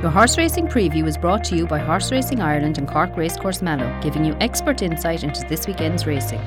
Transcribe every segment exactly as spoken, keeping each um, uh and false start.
Your horse racing preview is brought to you by Horse Racing Ireland and Cork Racecourse Mallow, giving you expert insight into this weekend's racing.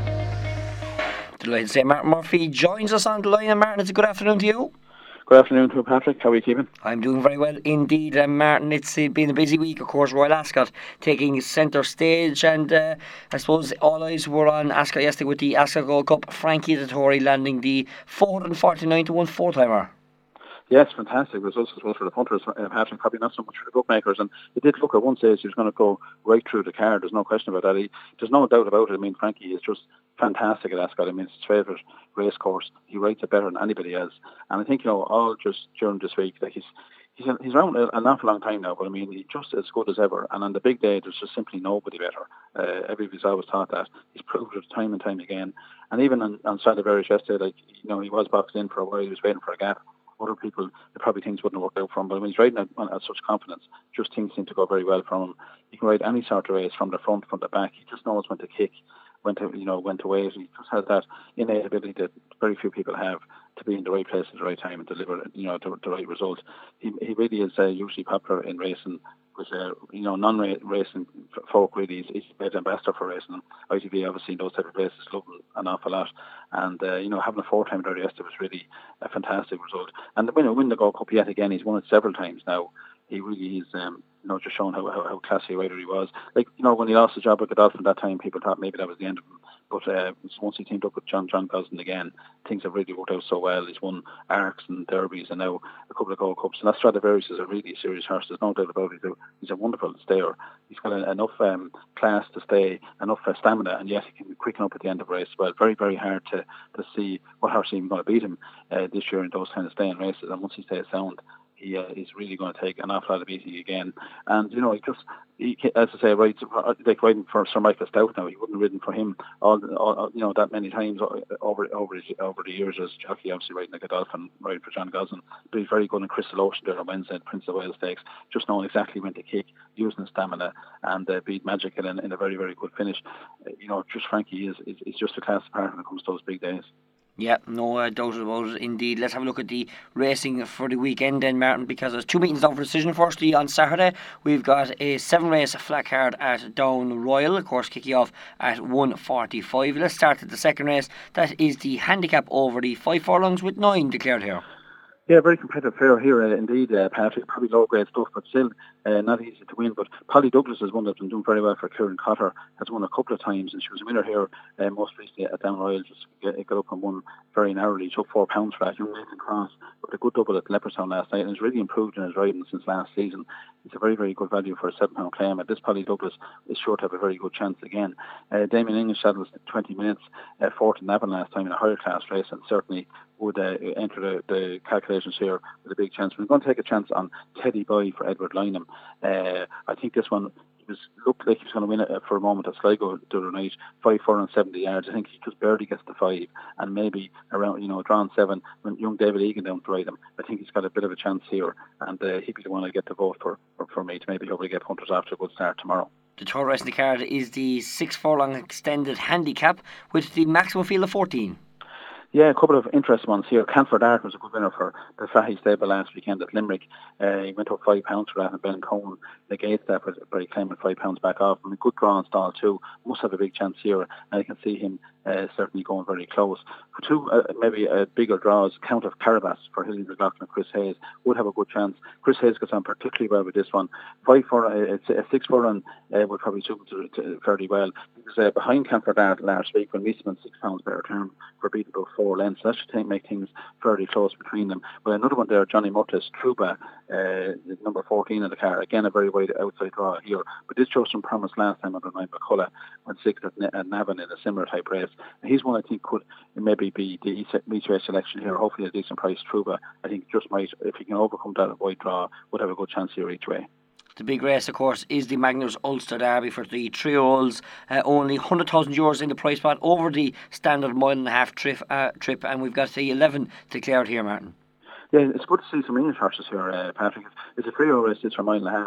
Delighted to say Martin Murphy joins us on the line. And Martin, it's a good afternoon to you. Good afternoon to you, Patrick. How are you keeping? I'm doing very well indeed, um, Martin. It's uh, been a busy week, of course. Royal Ascot taking centre stage, and uh, I suppose all eyes were on Ascot yesterday with the Ascot Gold Cup. Frankie Dettori landing the four forty-nine to one four-timer. Yes, fantastic results as well for the punters, uh, Patrick, probably not so much for the bookmakers. And it did look at one stage he was going to go right through the card. There's no question about that. He, there's no doubt about it. I mean, Frankie is just fantastic at Ascot. I mean, it's his favourite race course. He rides it better than anybody else. And I think, you know, all just during this week, like he's he's he's around an awful long time now, but I mean, he's just as good as ever. And on the big day, there's just simply nobody better. Uh, everybody's always thought that. He's proved it time and time again. And even on, on Saturday yesterday, like, you know, he was boxed in for a while. He was waiting for a gap. Other people, probably things wouldn't have worked out for him, but when he's riding at, at such confidence, just things seem to go very well for him. He can ride any sort of race from the front, from the back. He just knows when to kick, when to, you know, when to wait. He just has that innate ability that very few people have to be in the right place at the right time and deliver, you know, the, the right result. He he really is uh, usually popular in racing with, uh, you know, non-racing folk. Really, he's, he's an ambassador for racing. I T V obviously in those type of races love him an awful lot. And, uh, you know, having a four-time there yesterday was really a fantastic result. And the winner win the Gold Cup yet again. He's won it several times now. He really is, um, you know, just showing how, how, how classy a rider he was. Like, you know, when he lost the job at Godolphin that time, people thought maybe that was the end of him. But uh, once he teamed up with John John Gosden again, things have really worked out so well. He's won Arcs and Derbies and now a couple of Gold Cups. And that Stradivarius is a really serious horse. There's no doubt about it. He's a, he's a wonderful stayer. He's got a, enough um, class to stay, enough uh, stamina, and yet he can be quick up at the end of a race. Well, very, very hard to, to see what horse is even going to beat him uh, this year in those kind of staying races. And once he stays sound, he uh, is really going to take an awful lot of beating again. And, you know, he just, he, as I say, right, like riding for Sir Michael Stout now, he wouldn't have ridden for him all, all you know, that many times over over over the years as jockey, obviously riding like a Dolphin, riding for John Gosden. But he's very good in Crystal Ocean there on Wednesday at Prince of Wales Stakes, just knowing exactly when to kick, using his stamina, and uh, beat Magic in, in a very, very good finish. Uh, you know, just Frankie is, is, is just a class apart when it comes to those big days. Yeah, no uh, doubt about it indeed. Let's have a look at the racing for the weekend then, Martin, because there's two meetings down for decision. Firstly, on Saturday, we've got a seven race flat card at Down Royal, of course, kicking off at one forty-five. Let's start at the second race. That is the handicap over the five furlongs with nine declared here. Yeah, very competitive fair here, uh, indeed, uh, Patrick. Probably low-grade stuff, but still uh, not easy to win. But Polly Douglas is one that's been doing very well for Kieran Cotter, has won a couple of times, and she was a winner here uh, most recently at Down Royal. Just get, got up and won very narrowly, took four pounds for that. Young Nathan Cross with a good double at Leopardstown last night, and has really improved in his riding since last season. It's a very, very good value for a seven-pound claim. At this, Polly Douglas is sure to have a very good chance again. Uh, Damien English saddles twenty minutes, uh, fourth in Navan last time in a higher class race, and certainly would uh, enter the, the calculations here with a big chance. We're going to take a chance on Teddy Boy for Edward Lynham. Uh, I think this one was looked like he was going to win it for a moment at Sligo the other night, five, four and seventy yards. I think he just barely gets the five, and maybe around, you know, drawn seven when young David Egan down to ride him. I think he's got a bit of a chance here, and uh, he'd be the one I get to vote for, for, for me to maybe hopefully get punters after a good start tomorrow. The third race in the card is the six furlong extended handicap with the maximum field of fourteen. Yeah, a couple of interesting ones here. Canford Art was a good winner for the Fahy stable last weekend at Limerick. Uh, he went up five pounds for that, and Ben Cohen negates that by claiming five pounds back off. I mean, good draw and stall too. Must have a big chance here, and I can see him uh, certainly going very close. For two, uh, maybe a bigger draws, Count of Carabas for Hilly McLaughlin and Chris Hayes would have a good chance. Chris Hayes gets on particularly well with this one. Five for uh, a six for run uh, would probably suit him to, to fairly well. He was uh, behind Canford Art last week when we spent six pounds per return for beating about four lengths. So that should take, make things fairly close between them. But another one there, Johnny Murtis, Truba, uh, number fourteen in the car. Again, a very wide outside draw here. But this shows some promise last time under nine McCullough when sixth at, at Navan in a similar type race. And he's one I think could maybe be the each race selection here. Hopefully a decent price. Truba, I think just might, if he can overcome that wide draw, would have a good chance here each way. The big race, of course, is the Magnus Ulster Derby for the three-year-olds. Uh, only one hundred thousand euros in the price pot over the standard mile and a half trip, uh, trip and we've got the eleven declared here, Martin. Yeah, it's good to see some English horses here, uh, Patrick. It's a three-year race, it's for a mile and a half. And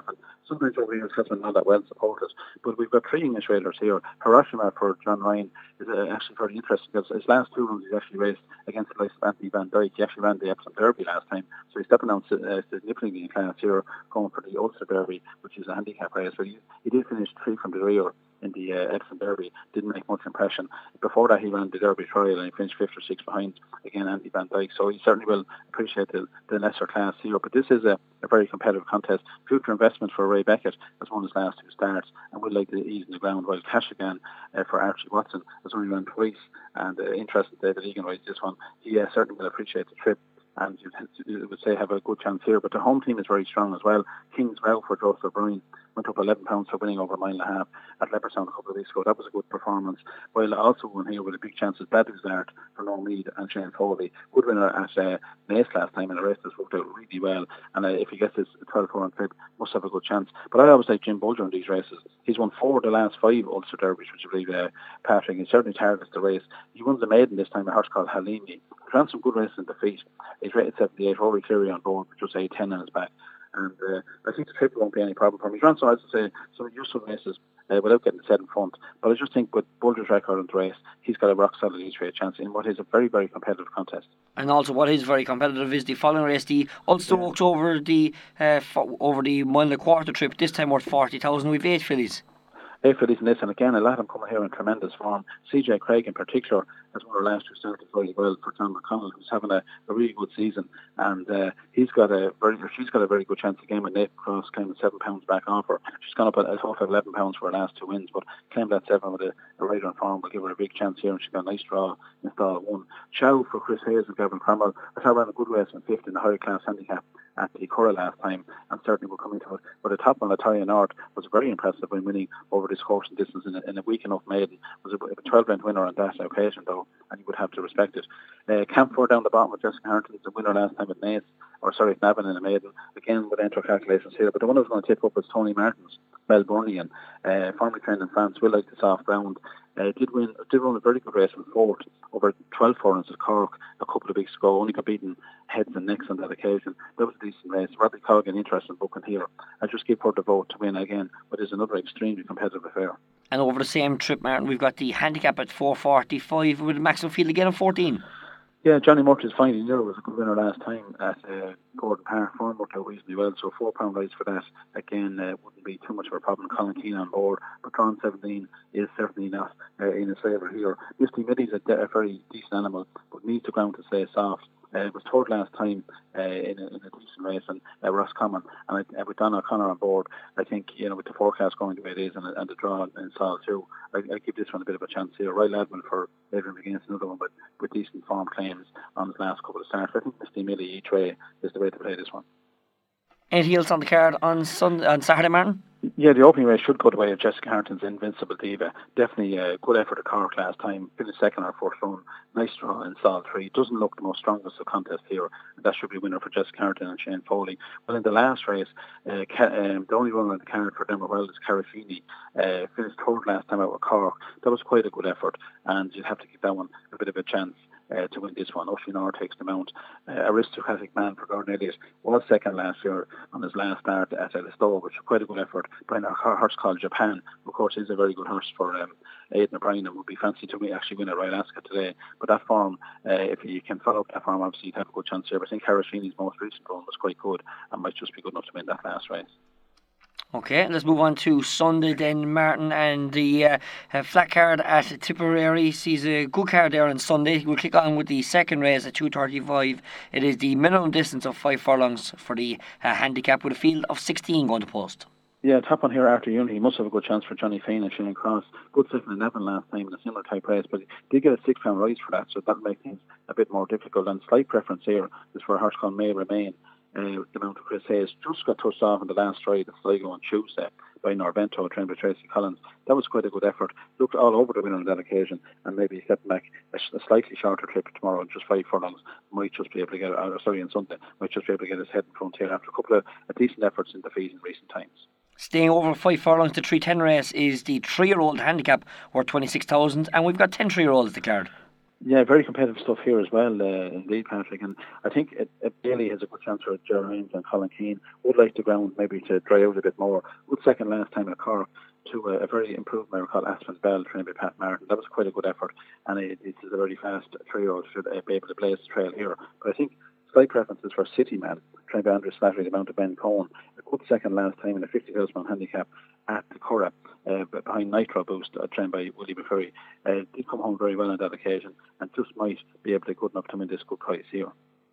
sometimes over the years has been not that well supported. But we've got three English railers here. Hiroshima for John Ryan is uh, actually very interesting because his last two runs he's actually raced against the likes of Anthony Van Dyke. He actually ran the Epsom Derby last time, so he's stepping down uh, significantly in class here, going for the Ulster Derby, which is a handicap race. But he, he did finish three from the rear in the uh, Epsom Derby, didn't make much impression. Before that he ran the Derby Trial and he finished fifth or sixth behind, again, Andy Van Dyke, so he certainly will appreciate the, the lesser class here. But this is a, a very competitive contest. Future investment for Ray Beckett has won his last two starts and would like to ease in the ground, while Cashigan uh, for Archie Watson has only run twice, and uh, interested David Egan rides this one. He uh, certainly will appreciate the trip, and you would say have a good chance here. But the home team is very strong as well. King's Row for Joseph O'Brien went up eleven pounds for winning over a mile and a half at Leopardstown a couple of weeks ago. That was a good performance. While also won here with a big chance is Badou's Art for Noel Mead and Shane Foley. Good winner at uh, Naas last time, and the race has worked out really well. And uh, if he gets his twelve four on trip, must have a good chance. But I always like Jim Bulger in these races. He's won four of the last five Ulster Derbies, which I believe uh, Patrick, he certainly targets the race. He won the maiden this time, a horse called Halimi. He ran some good races in defeat. He's rated seventy-eight, Rory Cleary on board, which was a ten on his back. And uh, I think the trip won't be any problem for him. He's run so, as I say, some useful races uh, without getting set in front. But I just think with Bulger's record in the race, he's got a rock solid each way chance in what is a very, very competitive contest. And also, what is very competitive is the following race, the Ulster yeah. Oaks over the uh, fo- over the mile and a quarter trip. This time worth forty thousand. We've eight fillies. Eight fillies in this, and again, a lot of them coming here in tremendous form. C J Craig in particular has one of our last two started very well for John McConnell, who's having a, a really good season, and uh, he's got a very, she's got a very good chance again with Nate Cross claiming seven pounds back off her. She's gone up at, at off at eleven pounds for her last two wins, but claimed that seven with a, a rider in form will give her a big chance here, and she's got a nice draw in stall one. Chow for Chris Hayes and Gavin Cromwell. I thought ran a good race in fifth in the higher class handicap at the Curra last time, and certainly will come into it. But the top one, Latoya North, was very impressive when winning over this course and distance in a, in a weak enough maiden. Was a, a twelve length winner on that occasion, though, and you would have to respect it. Uh, Camp Four down the bottom with Jessica Harrington, the winner last time at Naas, or sorry, at Navan in a maiden, again with entry calculations here. But the one I was going to tip up was Tony Martins, Melbourneian, uh, formerly trained in France, will like the soft ground. Uh, did win, did run a very good race in fourth over twelve furlongs at Cork a couple of weeks ago. Only got beaten heads and necks on that occasion. That was a decent race. Robbie Colgan interested in booking here. I just give her the vote to win again, but it's another extremely competitive affair. And over the same trip, Martin, we've got the handicap at four forty-five with a maximum field again of fourteen. Yeah, Johnny Murch's Finding Euro was a good winner last time at uh, Gordon Park. Form worked out reasonably well, so four pound rights for that again uh, wouldn't be too much of a problem. Colin Keane on board, but Tron seventeen is certainly not uh, in his favour here. Misty Middy's a, de- a very decent animal, but needs the ground to stay soft. Uh, it was third last time uh, in, a, in a decent race, and uh, Ross Common, and uh, with Don O'Connor on board, I think, you know, with the forecast going the way it is, and, and the draw in Sol too, I, I give this one a bit of a chance here. Royal Admiral for Adrian McGuinness, another one, but with decent form claims on his last couple of starts. I think Misty Millie each way is the way to play this one. Anything else on the card on Sunday, on Saturday, Martin? Yeah, the opening race should go the way of Jessica Harrington's Invincible Diva. Definitely a good effort at Cork last time. Finished second or fourth run. Nice draw in stall three. Doesn't look the most strongest of contest here. And that should be a winner for Jessica Harrington and Shane Foley. Well, in the last race, uh, um, the only runner on the card for them well is Carafini. Uh, finished third last time out with Cork. That was quite a good effort, and you'd have to give that one a bit of a chance. Uh, to win this one. Oshinor takes the mount. Uh, Aristocratic Man for Gordon Elliott was second last year on his last start at Ellistow, which was quite a good effort. Brian, a horse called Japan, of course, is a very good horse for um, Aidan O'Brien, and would be fancy to actually win at Ryalaska today. But that form, uh, if you can follow up that form, obviously you'd have a good chance here. But I think Carashini's most recent run was quite good and might just be good enough to win that last race. Okay, let's move on to Sunday then, Martin, and the uh, uh, flat card at Tipperary sees a good card there on Sunday. We'll kick on with the second race at two thirty-five. It is the minimum distance of five furlongs for the uh, handicap with a field of sixteen going to post. Yeah, top one here after Unity. He must have a good chance for Johnny Fane and Shane Cross. Good second and eleven last time in a similar type race, but he did get a six pound rise for that, so that'll make things a bit more difficult. And slight preference here is for a horse called May Remain. Uh, the amount of Chris Hayes just got touched off in the last stride of Sligo on Tuesday by Norvento, trained by Tracy Collins. That was quite a good effort. Looked all over the winner on that occasion, and maybe stepping back a, a slightly shorter trip tomorrow, just five furlongs, might just be able to get, uh, sorry, on Sunday, might just be able to get his head in front here after a couple of uh, decent efforts in defeat in recent times. Staying over five furlongs to three ten race is the three-year-old handicap worth twenty-six thousand, and we've got ten three-year-olds the card. Yeah, very competitive stuff here as well, uh, indeed, Patrick. And I think it, it Bailey has a good chance for Gerard and Colin Keane. Would like the ground maybe to dry out a bit more. Good second last time at Cork to a, a very improved mare called Aspen Bell, trained by Pat Martin. That was quite a good effort, and it, it is a very fast three-year-old should uh, be able to blaze the trail here. But I think slight preferences for City Man, trained by Andrew Slattery, the Mount of Ben Cohen. A good second last time in a fifty thousand pound handicap at the Curragh, uh, behind Nitro Boost, uh, trained by Willie McCurry. Uh, did come home very well on that occasion, and just might be able to good enough to win this good price here.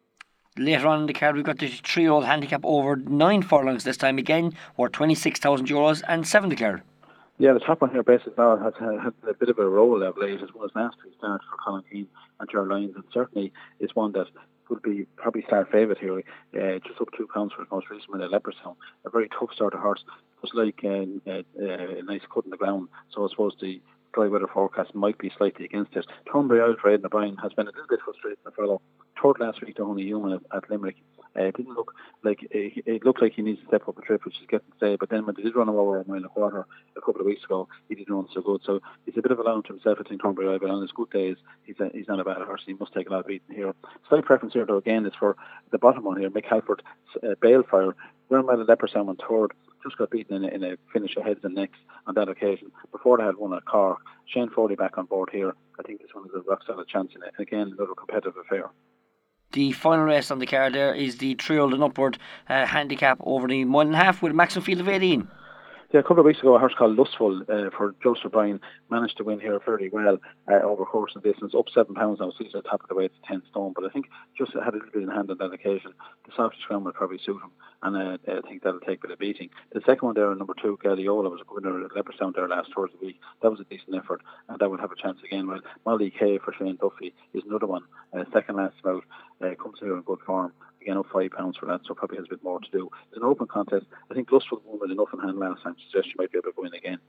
Later on in the card, we've got the three-year-old handicap over nine furlongs this time again, worth twenty-six thousand euros and seven to card. Yeah, the top one here, Basic Law, has had a bit of a roll of late, as well as last week's start for Colin Keane and Gerard Lyons, and certainly is one that would be probably start favourite here. Uh, just up two pounds for his most recent win at Leopardstown. A very tough sort of horse. It was like uh, uh, a nice cut in the ground, so I suppose the dry weather forecast might be slightly against it. Thornbury Isle for Aidan O'Brien has been a little bit frustrating the fellow. Third last week to Honey Human at, at Limerick. Uh, it didn't look like it, it looked like he needs to step up a trip, which is getting to say. But then when they did run him over a mile and a quarter a couple of weeks ago, he didn't run so good. So he's a bit of a loan to himself, I think, Thornbury Isle. But on his good days, he's a, he's not a bad horse. He must take a lot of beating here. Slight preference here, though, again, is for the bottom one here, Mick Halford, uh, Balefire. We're mile at Leopardstown on third. Just got beaten in a, in a finish of heads and necks on that occasion. Before they had one at Cork. Shane Foley back on board here. I think this one is a rock solid chance in it. And again, another competitive affair. The final race on the card there is the three-year-old and upward uh, handicap over the one and a half with a maximum field of eighteen. Yeah, a couple of weeks ago, a horse called Lustful uh, for Joseph O'Brien managed to win here fairly well uh, over course and distance, up seven pounds now, so he's at the top of the weight to ten stone. But I think just had a little bit in hand on that occasion. The softish ground will probably suit him, and uh, I think that'll take a bit of beating. The second one there, number two, Guardiola, was a winner at Leopardstown there last Thursday week. That was a decent effort, and that would have a chance again. Well, Molly Kay for Shane Duffy is another one. Uh, second last about uh, comes here in good form. Again, up five pounds for that, so probably has a bit more to do. It's an open contest. I think Lustful won with enough in hand last time to suggest she might be able to go in again.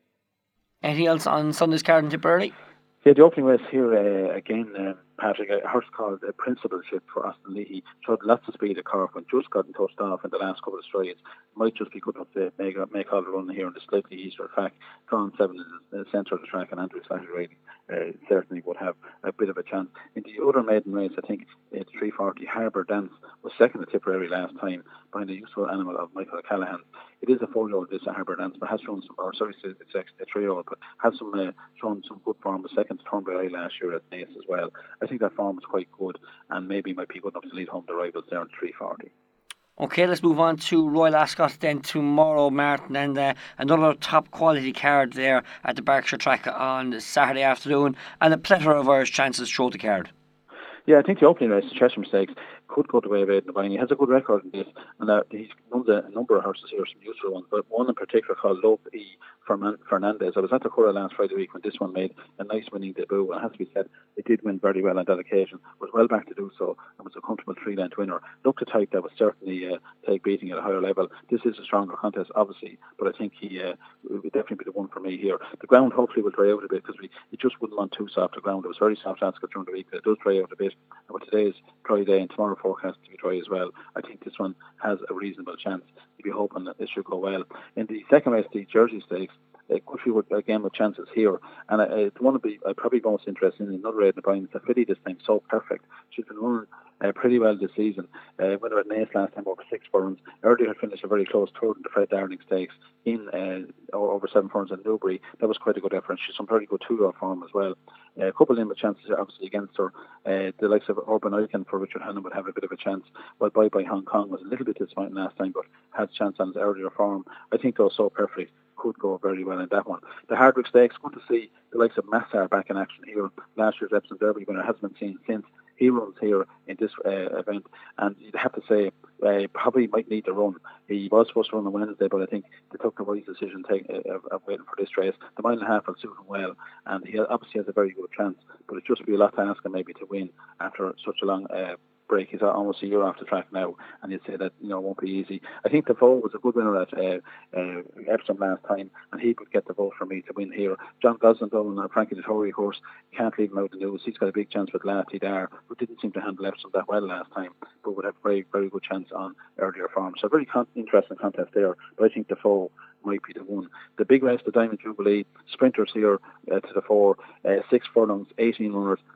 Anything else on Sunday's card in Tipperary? Yeah, the opening race here uh, again, uh, Patrick, a horse called uh, Principalship for Austin Leahy. Showed lots of speed at Cork when just gotten touched off in the last couple of strides. Might just be good enough to make, make all the run here on the slightly easier track. Drawn seven in the centre of the track, and Andrew Slattery uh, certainly would have a bit of a chance. In the other maiden race, I think uh, three forty Harbour Dance was second at Tipperary last time behind the useful animal of Michael Callahan. It is a four-year-old, this Harbour Dance, but has shown some, or sorry, it's a three-year-old, but has some uh, shown some good form. The second to Thornbury Isle last year at Naas as well. I think that form is quite good, and maybe might be good enough to lead home the rivals there on three forty. Okay, let's move on to Royal Ascot then tomorrow, Martin, and uh, another top quality card there at the Berkshire track on Saturday afternoon, and a plethora of Irish chances through the card. Yeah, I think the opening race, the Cheshire Stakes, could go the way of Aidan O'Brien. He has a good record in this, and uh, he's won a number of horses here, some useful ones, but one in particular called Love E. Fernandez. I was at the Curragh last Friday week when this one made a nice winning debut, and it has to be said, it did win very well on that occasion, was well back to do so, and was a comfortable three-length winner. Looked a type that would certainly uh, take beating at a higher level. This is a stronger contest, obviously, but I think he uh, will definitely be the one for me here. The ground hopefully will dry out a bit, because we it just wouldn't want too soft the ground. It was very soft Ascot during the week, but it does dry out a bit. And with today's dry day and tomorrow forecast to be dry as well, I think this one has a reasonable chance. You'd be hoping that this should go well. In the second race, the Jersey Stakes, uh, Guthrie would again with chances here, and I, I want to be I probably most interested in another Aidan O'Brien. It's a filly this time, So Perfect. She's been running uh, pretty well this season. Uh, winner at Naas last time over six furlongs. Earlier had finished a very close third in the Fred Darling Stakes in uh, over seven furlongs in Newbury. That was quite a good effort. She's some very good two-year form as well. Uh, a couple of limited chances obviously against her. Uh, the likes of Urban Icon for Richard Hannon would have a bit of a chance. Well, Bye Bye Hong Kong was a little bit disappointing last time, but had a chance on his earlier form. I think though So Perfect could go very well in that one. The Hardwick Stakes, good to see the likes of Massar back in action here. Last year's Epsom Derby winner hasn't been seen since. He runs here in this uh, event, and you'd have to say uh, probably might need to run. He was supposed to run on Wednesday, but I think they took the wise decision take, uh, of, of waiting for this race. The mile and a half will suit him well, and he obviously has a very good chance, but it just be a lot to ask him maybe to win after such a long uh, break. He's almost a year off the track now, and you'd say that, you know, it won't be easy. I think the vote was a good winner at uh, uh, Epsom last time, and he would get the vote for me to win here. John Gosling, though, and Frankie Dettori horse, can't leave him out in the news. He's got a big chance with Lati Dar, who didn't seem to handle Epsom that well last time, but would have a very, very good chance on earlier form. So a very con- interesting contest there, but I think the foe might be the one. The big race, the Diamond Jubilee, sprinters here uh, to the four, uh, six furlongs, eighteen runners,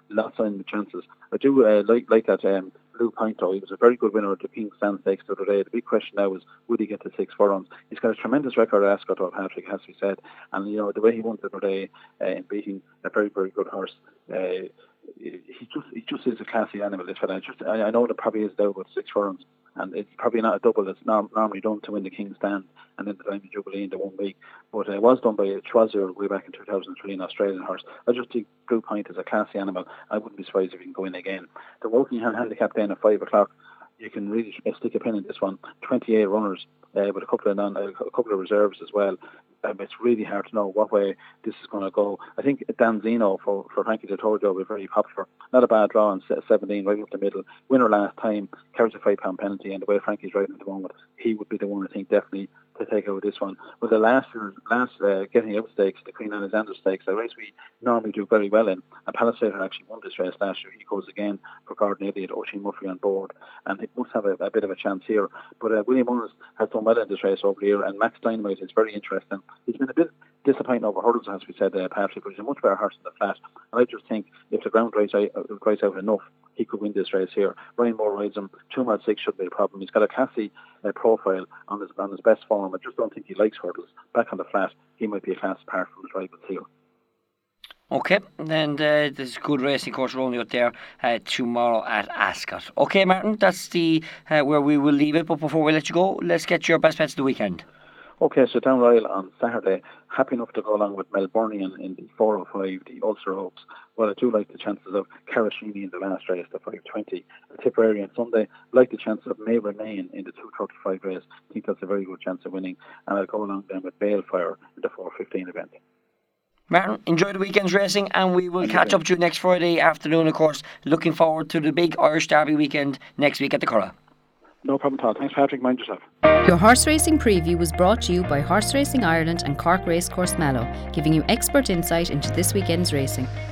lots of chances. I do uh, like like that um, Blue Point though. He was a very good winner at the King's Stand Stakes the other day. The big question now is, would he get to six furlongs? He's got a tremendous record at Ascot, though, Patrick, has to be said. And you know the way he won the other day uh, in beating a very very good horse. Uh, he just he just is a classy animal. This fella. Just I, I know that probably is now about six furlongs. And it's probably not a double that's norm- normally done to win the King's Stand and then the Diamond Jubilee in the one week. But uh, it was done by Schwarzer way back in two thousand three, an Australian horse. I just think Blue Point is a classy animal. I wouldn't be surprised if he can go in again. The Wokingham handicap then at five o'clock. You can really stick a pin in this one. twenty-eight runners uh, with a couple of non, a couple of reserves as well. Um, it's really hard to know what way this is going to go. I think Danzino for, for Frankie Dettori will be very popular. Not a bad draw on seventeen, right up the middle. Winner last time, carries a five pound penalty, and the way Frankie's riding at the moment, he would be the one I think definitely to take out this one. But the last last uh, Getting Out stakes, the Queen Alexander stakes, a race we normally do very well in, and Palisade actually won this race last year. He goes again for Gordon Elliott, Oisin Murphy on board, and it must have a, a bit of a chance here. But uh, William Mullins has done well in this race over the year, and Max Dynamite is very interesting. He's been a bit disappointing over hurdles, as we said, uh, Patrick, but he's a much better horse in the flat. And I just think if the ground dries out, uh, dries out enough, he could win this race here. Ryan Moore rides him. Two mile six shouldn't be a problem. He's got a classy uh, profile on his on his best form. I just don't think he likes hurdles. Back on the flat, he might be a class apart from his rivals here. Okay, and uh, there's good racing course rolling out there uh, tomorrow at Ascot. Okay, Martin, that's the uh, where we will leave it. But before we let you go, let's get your best bets of the weekend. Okay, so Down Royal on Saturday, happy enough to go along with Melbournian in the four oh five, the Ulster Oaks. Well, I do like the chances of Carashini in the last race, the five twenty. The Tipperary on Sunday, like the chance of May Remain in the two thirty-five race. I think that's a very good chance of winning. And I'll go along then with Balefire in the four fifteen event. Martin, enjoy the weekend's racing, and we will catch up to you next Friday afternoon, of course. Looking forward to the big Irish Derby weekend next week at the Curragh. No problem at all. Thanks, Patrick. Mind yourself. Your horse racing preview was brought to you by Horse Racing Ireland and Cork Racecourse Mallow, giving you expert insight into this weekend's racing.